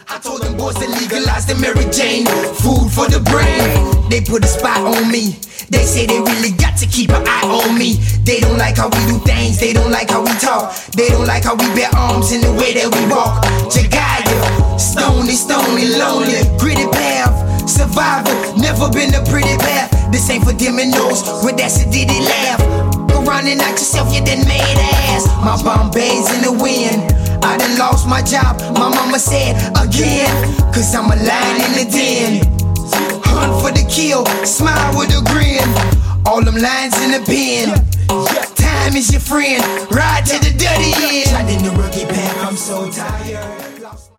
I told them boys to legalize the Mary Jane, food for the brain. They put a spot on me. They say they really got to keep an eye on me. They don't like how we do things, they don't like how we talk. They don't like how we bear arms in the way that we walk. Jagaya, stony, lonely, gritty path. Survivor, never been a pretty path. This ain't for dim and nose, with that sedity laugh. Go round and knock yourself, you done made ass. My Bombay's in the wind. I done lost my job, my mama said again. Cause I'm a lion in the den. Hunt for the kill, smile with a grin. All them lines in the pen. Time is your friend, ride to the dirty end. Shot in the rookie pack, I'm so tired.